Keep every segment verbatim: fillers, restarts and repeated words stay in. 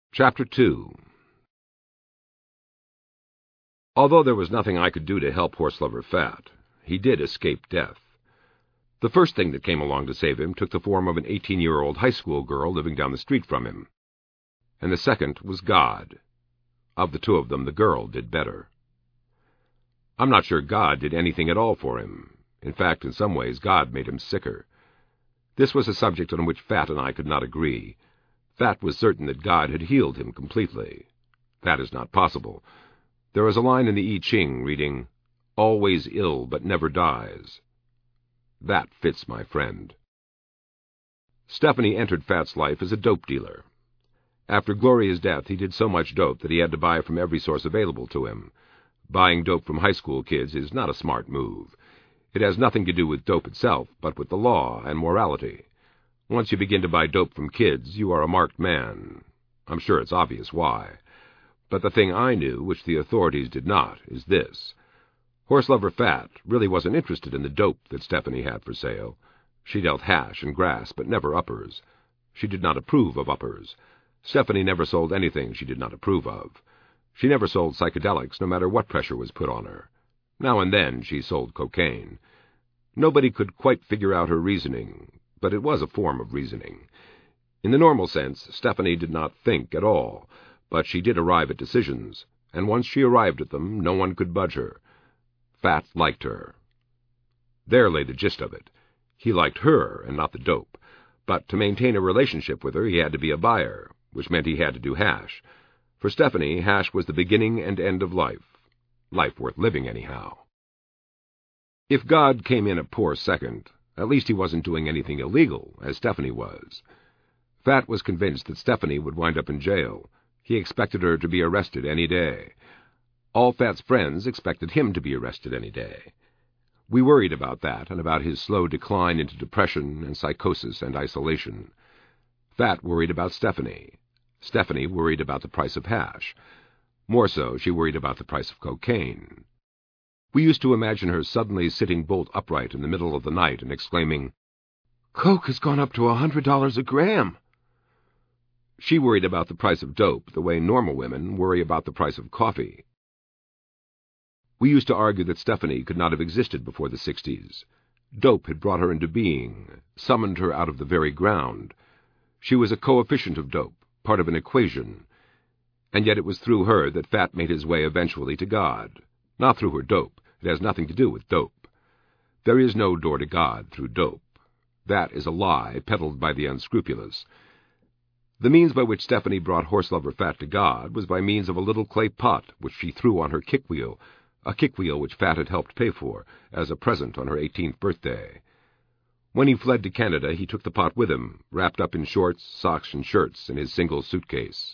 Chapter two. Although there was nothing I could do to help Horselover Fat, he did escape death. The first thing that came along to save him took the form of an eighteen-year-old high school girl living down the street from him. And the second was God. Of the two of them, the girl did better. I'm not sure God did anything at all for him. In fact, in some ways, God made him sicker. This was a subject on which Fat and I could not agree. Fat was certain that God had healed him completely. That is not possible. There is a line in the I Ching reading, "Always ill but never dies." That fits my friend. Stephanie entered Fat's life as a dope dealer. After Gloria's death, he did so much dope that he had to buy from every source available to him. Buying dope from high school kids is not a smart move. It has nothing to do with dope itself, but with the law and morality. Once you begin to buy dope from kids, you are a marked man. I'm sure it's obvious why. But the thing I knew, which the authorities did not, is this. Horselover Fat really wasn't interested in the dope that Stephanie had for sale. She dealt hash and grass, but never uppers. She did not approve of uppers. Stephanie never sold anything she did not approve of. She never sold psychedelics, no matter what pressure was put on her. Now and then she sold cocaine. Nobody could quite figure out her reasoning, but it was a form of reasoning. In the normal sense, Stephanie did not think at all, but she did arrive at decisions, and once she arrived at them, no one could budge her. Fat liked her. There lay the gist of it. He liked her and not the dope, but to maintain a relationship with her he had to be a buyer, which meant he had to do hash. For Stephanie, hash was the beginning and end of life. Life worth living, anyhow. If God came in a poor second, at least he wasn't doing anything illegal, as Stephanie was. Fat was convinced that Stephanie would wind up in jail. He expected her to be arrested any day. All Fat's friends expected him to be arrested any day. We worried about that and about his slow decline into depression and psychosis and isolation. Fat worried about Stephanie. Stephanie worried about the price of hash. More so, she worried about the price of cocaine. We used to imagine her suddenly sitting bolt upright in the middle of the night and exclaiming, "Coke has gone up to a hundred dollars a gram." She worried about the price of dope the way normal women worry about the price of coffee. We used to argue that Stephanie could not have existed before the sixties. Dope had brought her into being, summoned her out of the very ground. She was a coefficient of dope, part of an equation. And yet it was through her that Fat made his way eventually to God. Not through her dope. It has nothing to do with dope. There is no door to God through dope. That is a lie peddled by the unscrupulous. The means by which Stephanie brought Horselover Fat to God was by means of a little clay pot which she threw on her kick-wheel, a kick-wheel which Fat had helped pay for, as a present on her eighteenth birthday. When he fled to Canada, he took the pot with him, wrapped up in shorts, socks, and shirts in his single suitcase.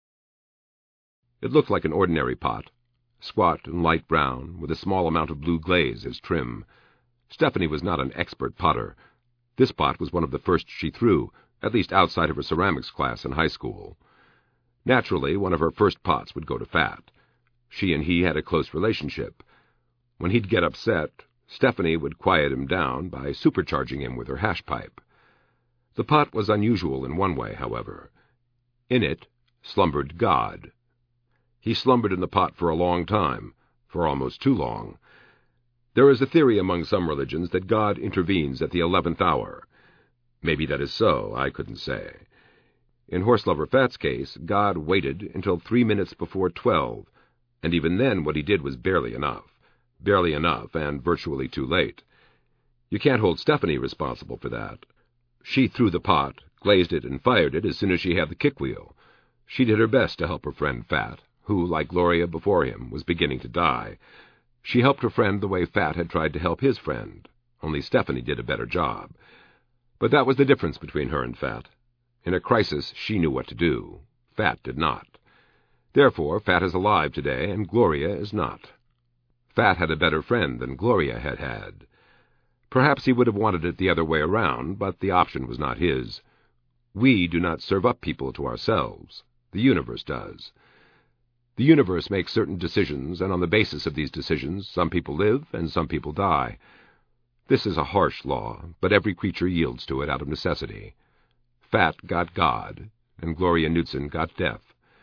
It looked like an ordinary pot, squat and light brown, with a small amount of blue glaze as trim. Stephanie was not an expert potter. This pot was one of the first she threw, at least outside of her ceramics class in high school. Naturally, one of her first pots would go to Fat. She and he had a close relationship. When he'd get upset, Stephanie would quiet him down by supercharging him with her hash pipe. The pot was unusual in one way, however. In it slumbered God. He slumbered in the pot for a long time, for almost too long. There is a theory among some religions that God intervenes at the eleventh hour. Maybe that is so, I couldn't say. In Horselover Fat's case, God waited until three minutes before twelve, and even then what he did was barely enough. Barely enough, and virtually too late. You can't hold Stephanie responsible for that. She threw the pot, glazed it, and fired it as soon as she had the kick-wheel. She did her best to help her friend Fat, who, like Gloria before him, was beginning to die. She helped her friend the way Fat had tried to help his friend, only Stephanie did a better job. But that was the difference between her and Fat. In a crisis, she knew what to do. Fat did not. Therefore, Fat is alive today, and Gloria is not. Fat had a better friend than Gloria had had. Perhaps he would have wanted it the other way around, but the option was not his. We do not serve up people to ourselves. The universe does. The universe makes certain decisions, and on the basis of these decisions, some people live and some people die. This is a harsh law, but every creature yields to it out of necessity. Fat got God, and Gloria Knudsen got death.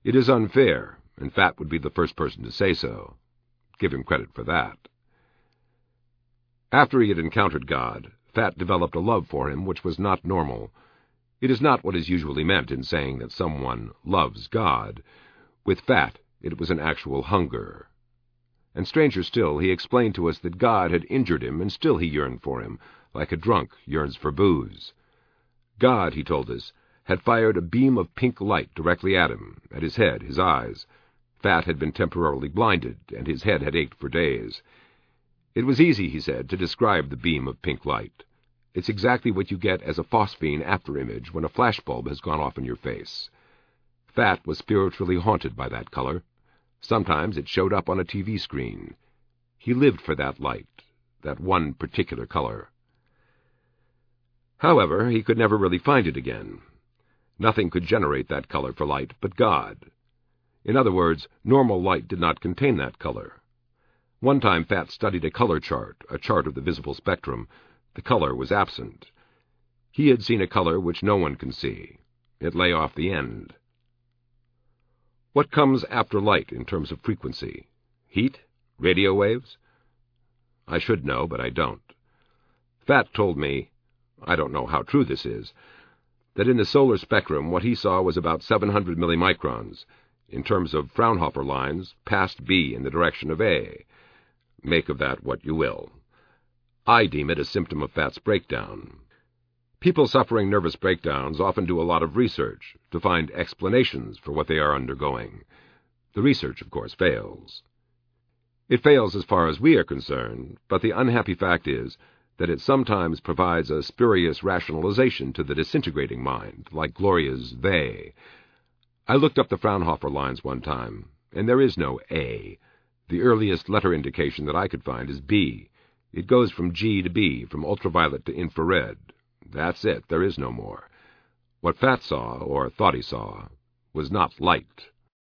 It is unfair, and Fat would be the first person to say so. Give him credit for that. After he had encountered God, Fat developed a love for him which was not normal. It is not what is usually meant in saying that someone loves God. With Fat, it was an actual hunger. And stranger still, he explained to us that God had injured him, and still he yearned for him, like a drunk yearns for booze. God, he told us, had fired a beam of pink light directly at him, at his head, his eyes. Fat had been temporarily blinded, and his head had ached for days. It was easy, he said, to describe the beam of pink light. It's exactly what you get as a phosphene afterimage when a flashbulb has gone off in your face. Fat was spiritually haunted by that color. Sometimes it showed up on a T V screen. He lived for that light, that one particular color. However, he could never really find it again. Nothing could generate that color for light but God. In other words, normal light did not contain that color. One time Fat studied a color chart, a chart of the visible spectrum. The color was absent. He had seen a color which no one can see. It lay off the end. What comes after light in terms of frequency? Heat? Radio waves? I should know, but I don't. Fat told me, I don't know how true this is, that in the solar spectrum what he saw was about seven hundred millimicrons, in terms of Fraunhofer lines, past B in the direction of A. Make of that what you will. I deem it a symptom of Fat's breakdown. People suffering nervous breakdowns often do a lot of research to find explanations for what they are undergoing. The research, of course, fails. It fails as far as we are concerned, but the unhappy fact is that it sometimes provides a spurious rationalization to the disintegrating mind, like Gloria's they. I looked up the Fraunhofer lines one time, and there is no A. The earliest letter indication that I could find is B. It goes from G to B, from ultraviolet to infrared. That's it, there is no more. What Fat saw, or thought he saw, was not light.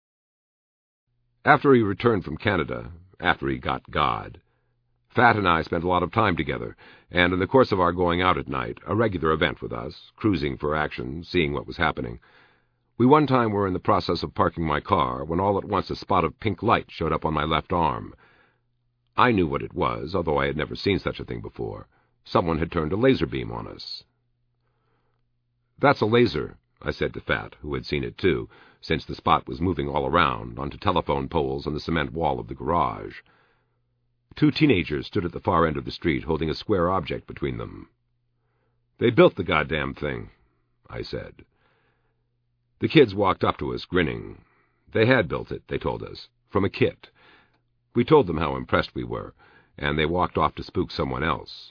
After he returned from Canada, after he got God, Fat and I spent a lot of time together, and in the course of our going out at night, a regular event with us, cruising for action, seeing what was happening, we one time were in the process of parking my car when all at once a spot of pink light showed up on my left arm. I knew what it was, although I had never seen such a thing before. Someone had turned a laser beam on us. "That's a laser," I said to Fat, who had seen it too, since the spot was moving all around, onto telephone poles on the cement wall of the garage. Two teenagers stood at the far end of the street, holding a square object between them. "They built the goddamn thing," I said. The kids walked up to us, grinning. They had built it, they told us, from a kit. We told them how impressed we were, and they walked off to spook someone else.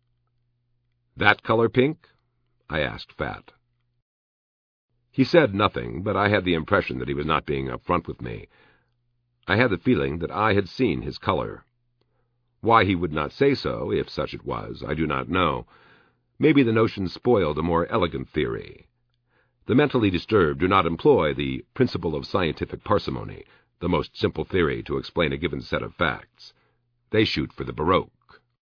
"That color pink?" I asked Fat. He said nothing, but I had the impression that he was not being upfront with me. I had the feeling that I had seen his color. Why he would not say so, if such it was, I do not know. Maybe the notion spoiled a more elegant theory. The mentally disturbed do not employ the principle of scientific parsimony, the most simple theory to explain a given set of facts. They shoot for the Baroque.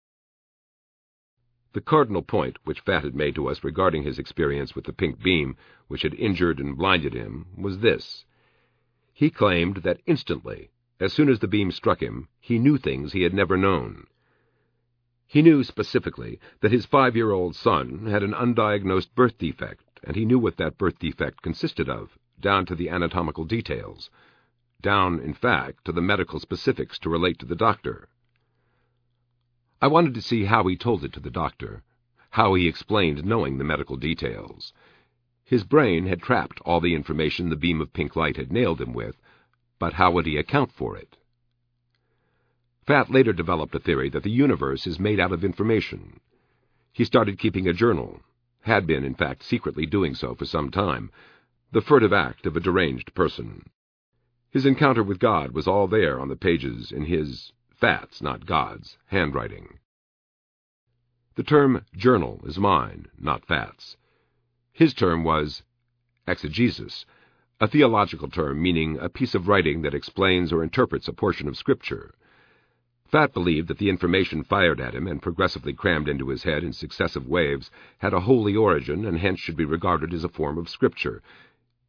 The cardinal point which Fat had made to us regarding his experience with the pink beam, which had injured and blinded him, was this. He claimed that instantly, as soon as the beam struck him, he knew things he had never known. He knew specifically that his five-year-old son had an undiagnosed birth defect, and he knew what that birth defect consisted of, down to the anatomical details, down, in fact, to the medical specifics to relate to the doctor. I wanted to see how he told it to the doctor, how he explained knowing the medical details. His brain had trapped all the information the beam of pink light had nailed him with, but how would he account for it? Fat later developed a theory that the universe is made out of information. He started keeping a journal, had been, in fact, secretly doing so for some time, the furtive act of a deranged person. His encounter with God was all there on the pages in his, Fat's, not God's, handwriting. The term journal is mine, not Fat's. His term was exegesis, a theological term meaning a piece of writing that explains or interprets a portion of Scripture. Fat believed that the information fired at him and progressively crammed into his head in successive waves had a holy origin and hence should be regarded as a form of Scripture.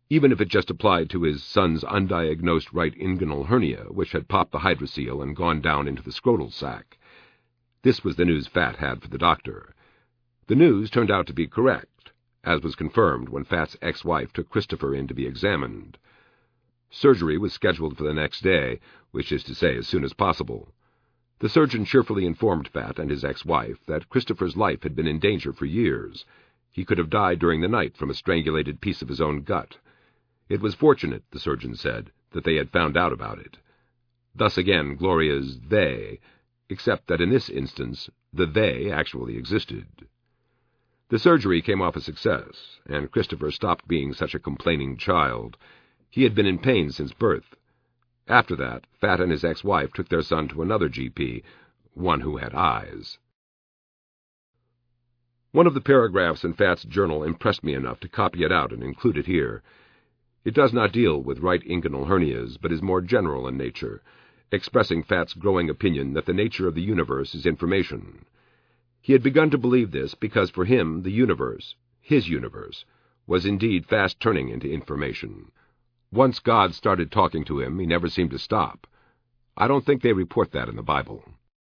even if it just applied to his son's undiagnosed right inguinal hernia, which had popped the hydrocele and gone down into the scrotal sac. This was the news Fat had for the doctor. The news turned out to be correct, as was confirmed when Fat's ex-wife took Christopher in to be examined. Surgery was scheduled for the next day, which is to say as soon as possible. The surgeon cheerfully informed Fat and his ex-wife that Christopher's life had been in danger for years. He could have died during the night from a strangulated piece of his own gut. It was fortunate, the surgeon said, that they had found out about it. Thus again Gloria's they, except that in this instance the they actually existed. The surgery came off a success, and Christopher stopped being such a complaining child. He had been in pain since birth. After that, Fat and his ex-wife took their son to another G P, one who had eyes. One of the paragraphs in Fat's journal impressed me enough to copy it out and include it here. It does not deal with right inguinal hernias, but is more general in nature, expressing Fat's growing opinion that the nature of the universe is information. He had begun to believe this because for him the universe, his universe, was indeed fast turning into information. Once God started talking to him, he never seemed to stop. I don't think they report that in the Bible.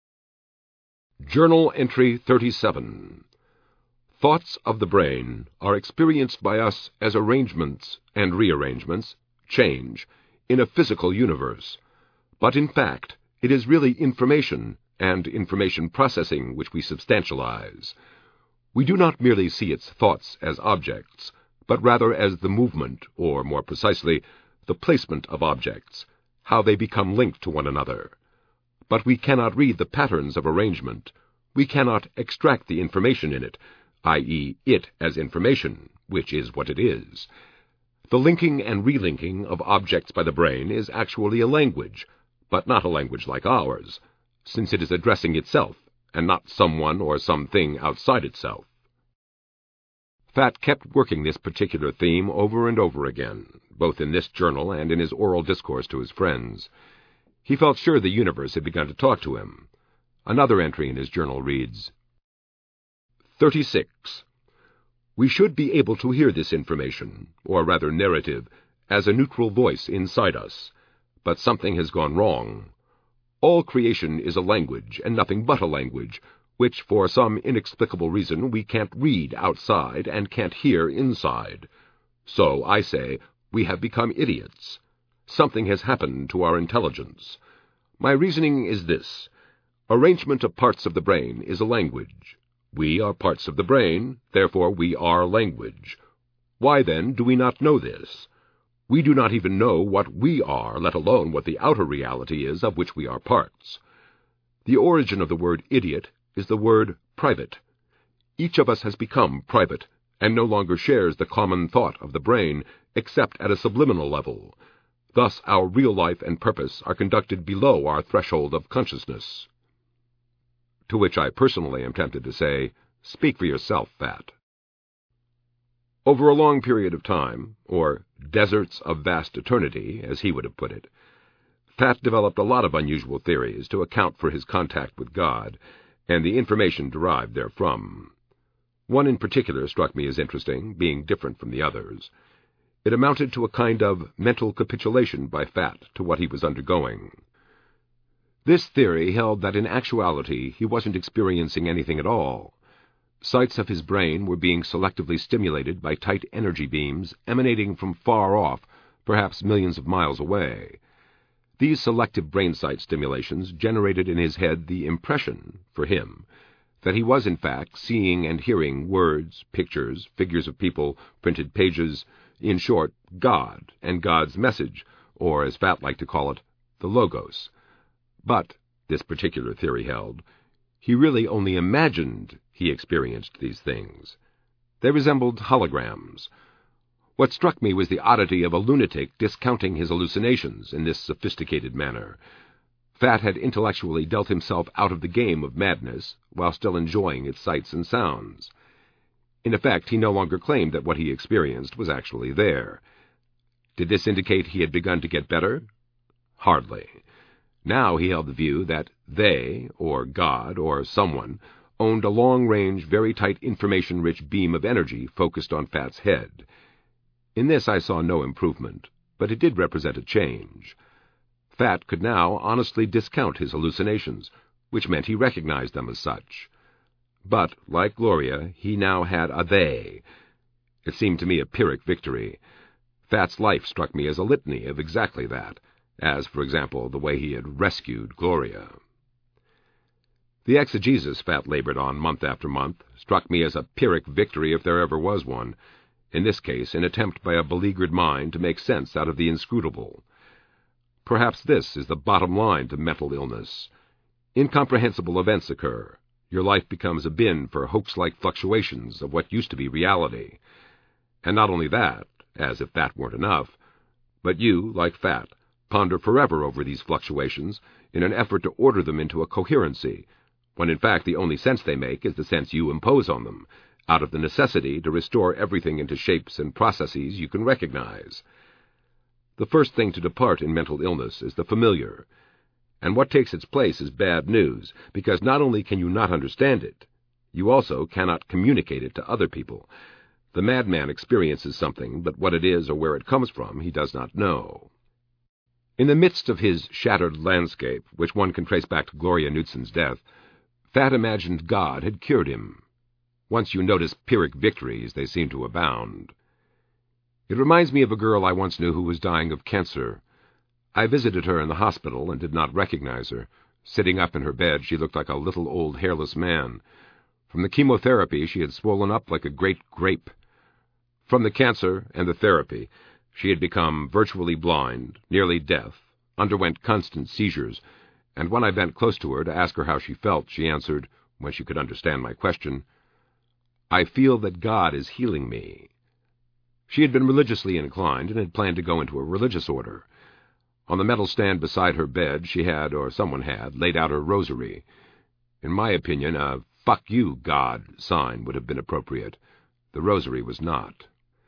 Journal Entry thirty-seven. Thoughts of the brain are experienced by us as arrangements and rearrangements, change, in a physical universe. But in fact, it is really information and information processing which we substantialize. We do not merely see its thoughts as objects, but rather as the movement, or more precisely, the placement of objects, how they become linked to one another. But we cannot read the patterns of arrangement. We cannot extract the information in it, that is, it as information, which is what it is. The linking and relinking of objects by the brain is actually a language, but not a language like ours, since it is addressing itself, and not someone or something outside itself. Fat kept working this particular theme over and over again, both in this journal and in his oral discourse to his friends. He felt sure the universe had begun to talk to him. Another entry in his journal reads, thirty-six. We should be able to hear this information, or rather narrative, as a neutral voice inside us, but something has gone wrong. All creation is a language, and nothing but a language, which for some inexplicable reason we can't read outside and can't hear inside. So, I say, we have become idiots. Something has happened to our intelligence. My reasoning is this. Arrangement of parts of the brain is a language. We are parts of the brain, therefore we are language. Why, then, do we not know this? We do not even know what we are, let alone what the outer reality is of which we are parts. The origin of the word idiot is the word private. Each of us has become private, and no longer shares the common thought of the brain, except at a subliminal level. Thus our real life and purpose are conducted below our threshold of consciousness. To which I personally am tempted to say, speak for yourself, Fat. Over a long period of time, or deserts of vast eternity, as he would have put it, Fat developed a lot of unusual theories to account for his contact with God, and the information derived therefrom. One in particular struck me as interesting, being different from the others. It amounted to a kind of mental capitulation by Fat to what he was undergoing. This theory held that in actuality he wasn't experiencing anything at all. Sites of his brain were being selectively stimulated by tight energy beams emanating from far off, perhaps millions of miles away. These selective brain site stimulations generated in his head the impression, for him, that he was in fact seeing and hearing words, pictures, figures of people, printed pages, in short, God and God's message, or as Fat liked to call it, the Logos. But, this particular theory held, he really only imagined he experienced these things. They resembled holograms. What struck me was the oddity of a lunatic discounting his hallucinations in this sophisticated manner. Fat had intellectually dealt himself out of the game of madness, while still enjoying its sights and sounds. In effect, he no longer claimed that what he experienced was actually there. Did this indicate he had begun to get better? Hardly. Now he held the view that they, or God, or someone, owned a long-range, very tight information-rich beam of energy focused on Fat's head. In this I saw no improvement, but it did represent a change. Fat could now honestly discount his hallucinations, which meant he recognized them as such. But, like Gloria, he now had a they. It seemed to me a Pyrrhic victory. Fat's life struck me as a litany of exactly that, as, for example, the way he had rescued Gloria. The exegesis Fat labored on month after month struck me as a Pyrrhic victory if there ever was one, in this case an attempt by a beleaguered mind to make sense out of the inscrutable. Perhaps this is the bottom line to mental illness. Incomprehensible events occur. Your life becomes a bin for hoax-like fluctuations of what used to be reality. And not only that, as if that weren't enough, but you, like Fat, ponder forever over these fluctuations in an effort to order them into a coherency, when in fact the only sense they make is the sense you impose on them, out of the necessity to restore everything into shapes and processes you can recognize. The first thing to depart in mental illness is the familiar, and what takes its place is bad news, because not only can you not understand it, you also cannot communicate it to other people. The madman experiences something, but what it is or where it comes from he does not know. In the midst of his shattered landscape, which one can trace back to Gloria Knudsen's death, Fat imagined God had cured him. Once you notice Pyrrhic victories, they seem to abound. It reminds me of a girl I once knew who was dying of cancer. I visited her in the hospital and did not recognize her. Sitting up in her bed, she looked like a little old hairless man. From the chemotherapy, she had swollen up like a great grape. From the cancer and the therapy, she had become virtually blind, nearly deaf, underwent constant seizures, and when I bent close to her to ask her how she felt, she answered, when she could understand my question, "I feel that God is healing me." She had been religiously inclined and had planned to go into a religious order. On the metal stand beside her bed she had, or someone had, laid out her rosary. In my opinion, a "fuck you, God" sign would have been appropriate. The rosary was not.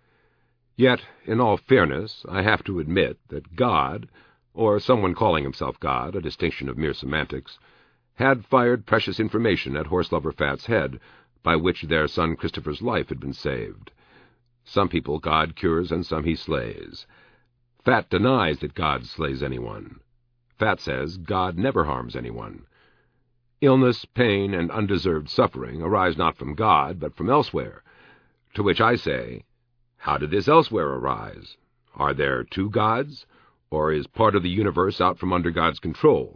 Yet, in all fairness, I have to admit that God, or someone calling himself God, a distinction of mere semantics, had fired precious information at Horselover Fat's head, by which their son Christopher's life had been saved. Some people God cures and some he slays. Fat denies that God slays anyone. Fat says God never harms anyone. Illness, pain, and undeserved suffering arise not from God, but from elsewhere, to which I say, how did this elsewhere arise? Are there two gods? Or is part of the universe out from under God's control?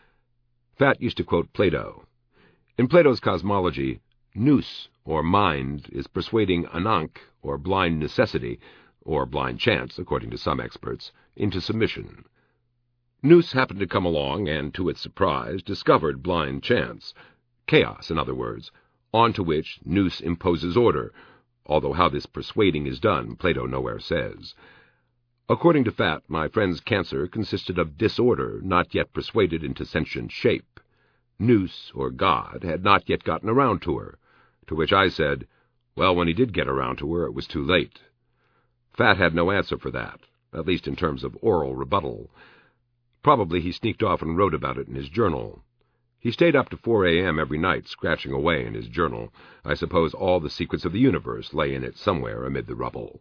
Fat used to quote Plato. In Plato's cosmology, nous, or mind, is persuading Ankh, or blind necessity, or blind chance, according to some experts, into submission. Nous happened to come along and, to its surprise, discovered blind chance, chaos, in other words, onto which nous imposes order, although how this persuading is done, Plato nowhere says. According to Fat, my friend's cancer consisted of disorder not yet persuaded into sentient shape. Nous, or God, had not yet gotten around to her, to which I said, well, when he did get around to her, it was too late. Fat had no answer for that, at least in terms of oral rebuttal. Probably he sneaked off and wrote about it in his journal. He stayed up to four a.m. every night, scratching away in his journal. I suppose all the secrets of the universe lay in it somewhere amid the rubble.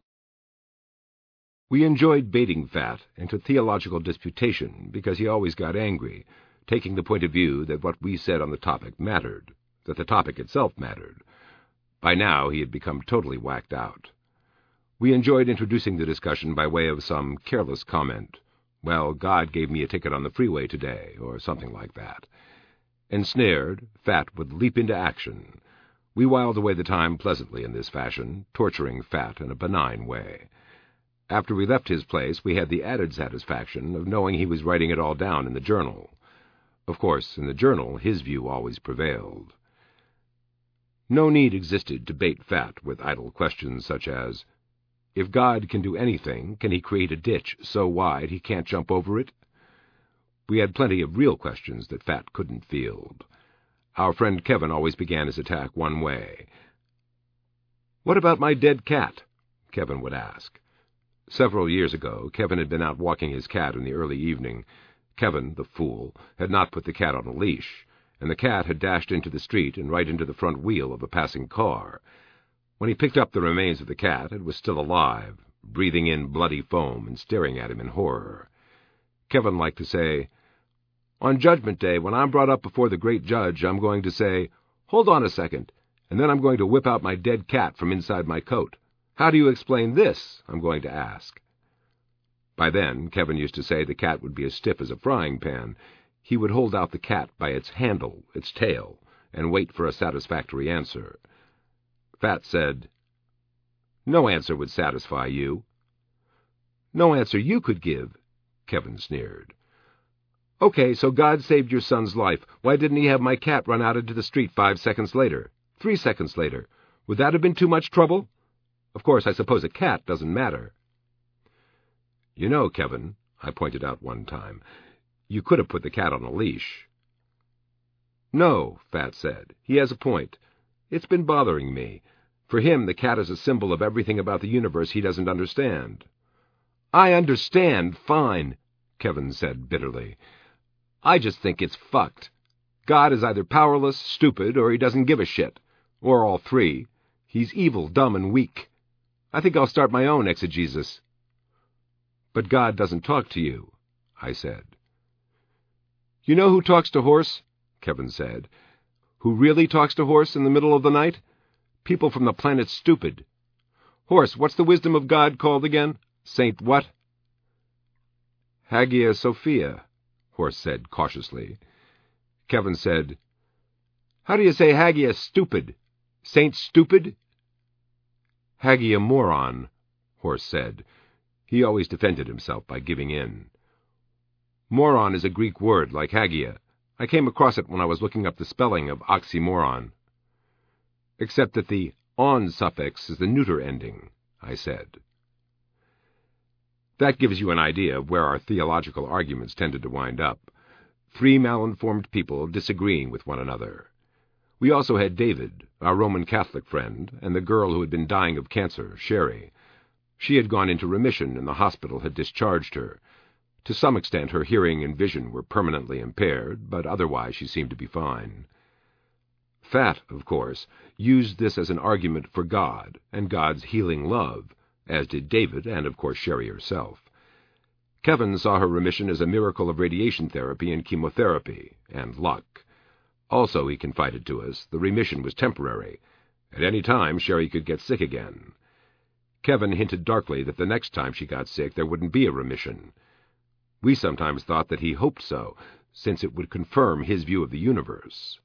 We enjoyed baiting Fat into theological disputation because he always got angry, taking the point of view that what we said on the topic mattered, that the topic itself mattered. By now he had become totally whacked out. We enjoyed introducing the discussion by way of some careless comment. Well, God gave me a ticket on the freeway today, or something like that. Ensnared, Fat would leap into action. We whiled away the time pleasantly in this fashion, torturing Fat in a benign way. After we left his place, we had the added satisfaction of knowing he was writing it all down in the journal. Of course, in the journal, his view always prevailed. No need existed to bait Fat with idle questions such as, if God can do anything, can he create a ditch so wide he can't jump over it? We had plenty of real questions that Fat couldn't field. Our friend Kevin always began his attack one way. "What about my dead cat?" Kevin would ask. Several years ago, Kevin had been out walking his cat in the early evening. Kevin, the fool, had not put the cat on a leash, and the cat had dashed into the street and right into the front wheel of a passing car. When he picked up the remains of the cat, it was still alive, breathing in bloody foam and staring at him in horror. Kevin liked to say, "On Judgment Day, when I'm brought up before the great judge, I'm going to say, 'Hold on a second,' and then I'm going to whip out my dead cat from inside my coat. 'How do you explain this?' I'm going to ask." By then, Kevin used to say the cat would be as stiff as a frying pan. He would hold out the cat by its handle, its tail, and wait for a satisfactory answer. Fat said, "No answer would satisfy you." "No answer you could give," Kevin sneered. "Okay, so God saved your son's life. Why didn't he have my cat run out into the street five seconds later? Three seconds later? Would that have been too much trouble? Of course, I suppose a cat doesn't matter." "You know, Kevin," I pointed out one time, "you could have put the cat on a leash." "No," Fat said. "He has a point. It's been bothering me. For him, the cat is a symbol of everything about the universe he doesn't understand." "I understand, fine," Kevin said bitterly. "I just think it's fucked. God is either powerless, stupid, or he doesn't give a shit. Or all three. He's evil, dumb, and weak. I think I'll start my own exegesis." "But God doesn't talk to you," I said. "You know who talks to horse?" Kevin said. "Who really talks to horse in the middle of the night? People from the planet Stupid. Horse, what's the wisdom of God called again? Saint what?" "Hagia Sophia," Horse said cautiously. Kevin said, "How do you say Hagia Stupid? Saint Stupid?" "Hagia Moron," Horse said. He always defended himself by giving in. "Moron is a Greek word, like Hagia. I came across it when I was looking up the spelling of oxymoron." "Except that the on suffix is the neuter ending," I said. That gives you an idea of where our theological arguments tended to wind up. Three malinformed people disagreeing with one another. We also had David, our Roman Catholic friend, and the girl who had been dying of cancer, Sherry. She had gone into remission, and the hospital had discharged her. To some extent, her hearing and vision were permanently impaired, but otherwise she seemed to be fine. Fat, of course, used this as an argument for God and God's healing love, as did David and, of course, Sherry herself. Kevin saw her remission as a miracle of radiation therapy and chemotherapy, and luck. Also, he confided to us, the remission was temporary. At any time, Sherry could get sick again. Kevin hinted darkly that the next time she got sick there wouldn't be a remission. We sometimes thought that he hoped so, since it would confirm his view of the universe.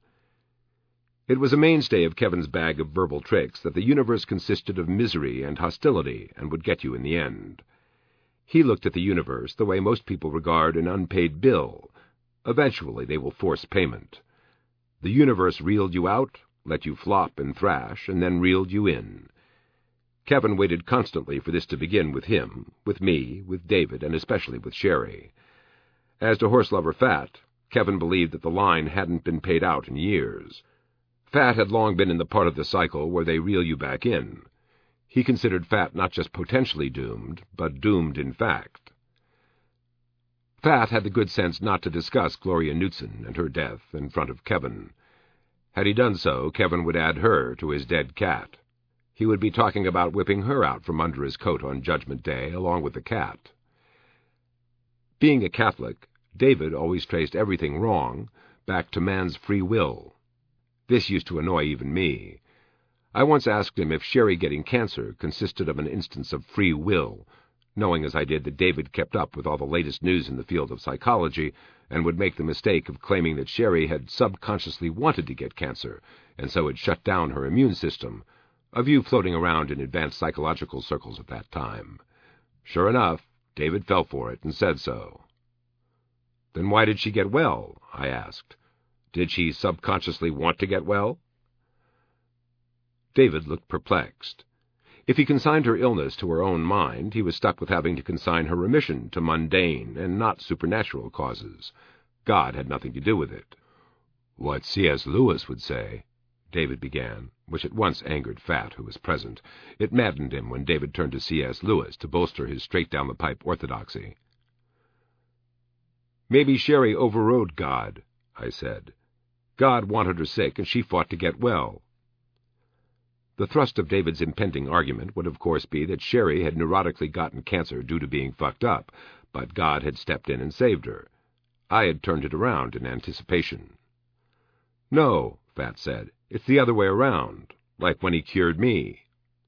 It was a mainstay of Kevin's bag of verbal tricks that the universe consisted of misery and hostility and would get you in the end. He looked at the universe the way most people regard an unpaid bill. Eventually they will force payment. The universe reeled you out, let you flop and thrash, and then reeled you in. Kevin waited constantly for this to begin with him, with me, with David, and especially with Sherry. As to Horselover Fat, Kevin believed that the line hadn't been paid out in years. Fat had long been in the part of the cycle where they reel you back in. He considered Fat not just potentially doomed, but doomed in fact. Fat had the good sense not to discuss Gloria Knudsen and her death in front of Kevin. Had he done so, Kevin would add her to his dead cat. He would be talking about whipping her out from under his coat on Judgment Day, along with the cat. Being a Catholic, David always traced everything wrong back to man's free will. This used to annoy even me. I once asked him if Sherry getting cancer consisted of an instance of free will, knowing as I did that David kept up with all the latest news in the field of psychology and would make the mistake of claiming that Sherry had subconsciously wanted to get cancer and so had shut down her immune system, a view floating around in advanced psychological circles at that time. Sure enough, David fell for it and said so. "Then why did she get well?" I asked. "Did she subconsciously want to get well?" David looked perplexed. If he consigned her illness to her own mind, he was stuck with having to consign her remission to mundane and not supernatural causes. God had nothing to do with it. "What C S Lewis would say," David began, which at once angered Fat, who was present. It maddened him when David turned to C S Lewis to bolster his straight-down-the-pipe orthodoxy. "Maybe Sherry overrode God," I said. "God wanted her sick, and she fought to get well." The thrust of David's impending argument would of course be that Sherry had neurotically gotten cancer due to being fucked up, but God had stepped in and saved her. I had turned it around in anticipation. "No," Fat said, "it's the other way around, like when he cured me."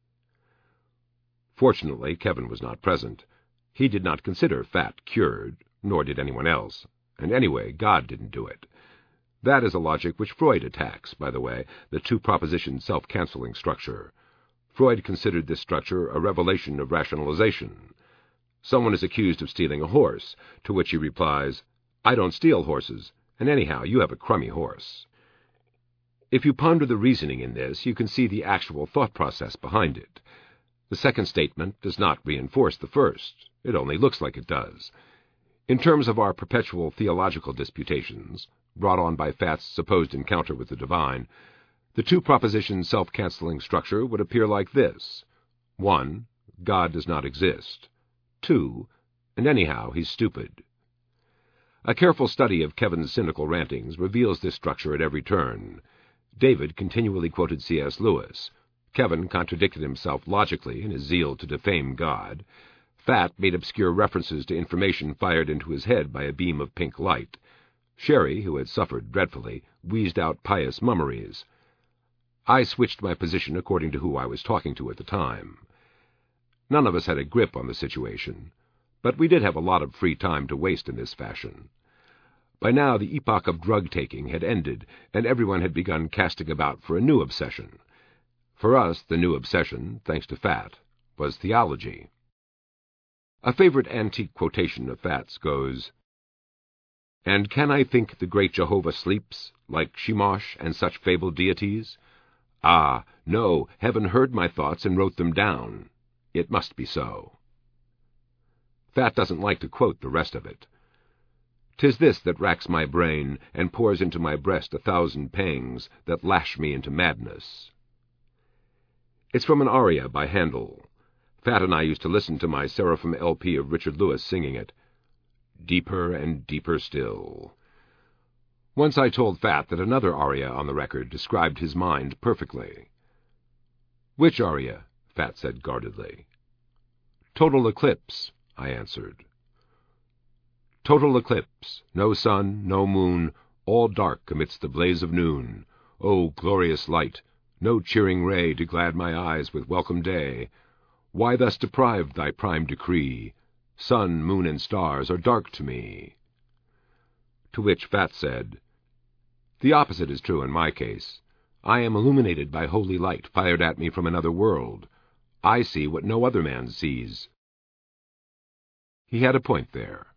Fortunately, Kevin was not present. He did not consider Fat cured, nor did anyone else, and anyway, God didn't do it. That is a logic which Freud attacks, by the way, the two-proposition self-canceling structure. Freud considered this structure a revelation of rationalization. Someone is accused of stealing a horse, to which he replies, "I don't steal horses, and anyhow, you have a crummy horse." If you ponder the reasoning in this, you can see the actual thought process behind it. The second statement does not reinforce the first. It only looks like it does. In terms of our perpetual theological disputations, brought on by Fat's supposed encounter with the divine, the two-proposition self-canceling structure would appear like this. One, God does not exist. Two, and anyhow, he's stupid. A careful study of Kevin's cynical rantings reveals this structure at every turn. David continually quoted C S Lewis. Kevin contradicted himself logically in his zeal to defame God. Fat made obscure references to information fired into his head by a beam of pink light. Sherry, who had suffered dreadfully, wheezed out pious mummeries. I switched my position according to who I was talking to at the time. None of us had a grip on the situation, but we did have a lot of free time to waste in this fashion. By now the epoch of drug-taking had ended, and everyone had begun casting about for a new obsession. For us, the new obsession, thanks to Fat, was theology. A favorite antique quotation of Fat's goes, "And can I think the great Jehovah sleeps, like Shemosh and such fabled deities? Ah, no, heaven heard my thoughts and wrote them down. It must be so." Fat doesn't like to quote the rest of it. "'Tis this that racks my brain, and pours into my breast a thousand pangs that lash me into madness." It's from an aria by Handel. Fat and I used to listen to my Seraphim L P of Richard Lewis singing it. Deeper and deeper still. Once I told Fat that another aria on the record described his mind perfectly. "Which aria?" Fat said guardedly. "Total Eclipse," I answered. "Total eclipse, no sun, no moon, all dark amidst the blaze of noon. O glorious light, no cheering ray to glad my eyes with welcome day. Why thus deprived thy prime decree? Sun, moon, and stars are dark to me." To which Fat said, "The opposite is true in my case. I am illuminated by holy light fired at me from another world. I see what no other man sees." He had a point there.